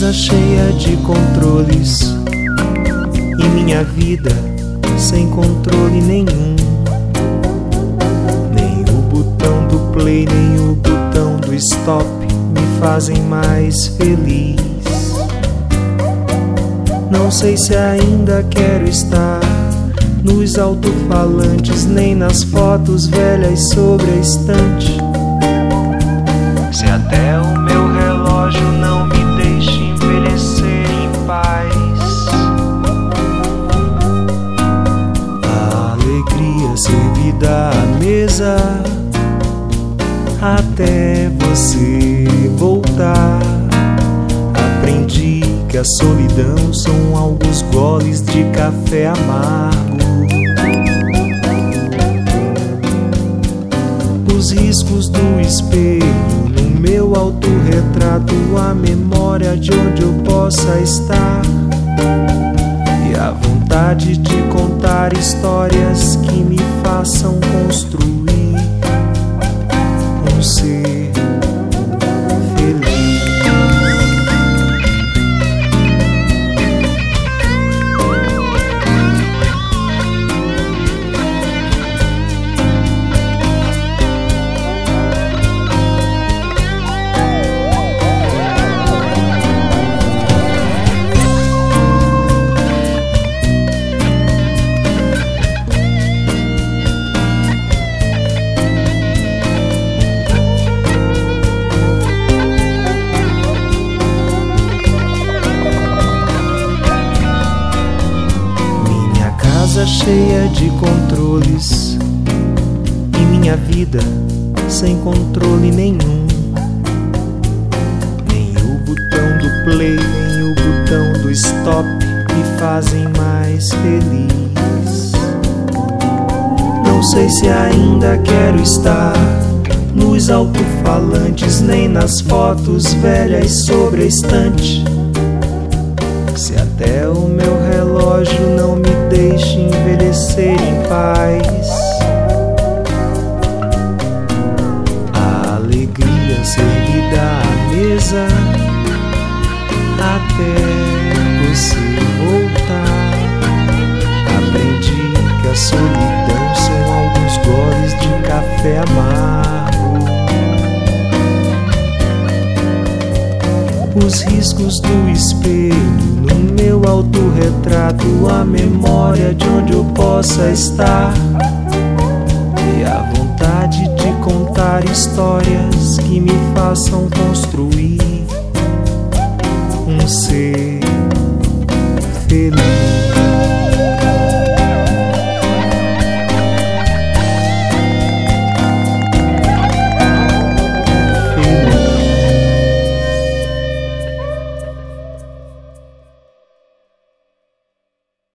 casa cheia de controles e minha vida sem controle nenhum. Nem o botão do play, nem o botão do stop me fazem mais feliz. Não sei se ainda quero estar nos alto-falantes, nem nas fotos velhas sobre a estante. Se até o meu relógio não me deixa envelhecer em paz. A alegria servida à mesa até você voltar. Aprendi que a solidão são alguns goles de café amargo. Os riscos do espelho no meu autorretrato, a memória de onde eu possa estar e a vontade de contar histórias que me façam construir um ser feliz. Cheia de controles e minha vida sem controle nenhum. Nem o botão do play, nem o botão do stop me fazem mais feliz. Não sei se ainda quero estar nos alto-falantes, nem nas fotos velhas sobre a estante. Se até o meu relógio não me deixa envelhecer em paz. A alegria servida à mesa até você voltar. Aprendi que a solidão são alguns goles de café amargo. Os riscos do espelho no meu autorretrato, a memória de onde eu possa estar e a vontade de contar histórias que me façam construir um ser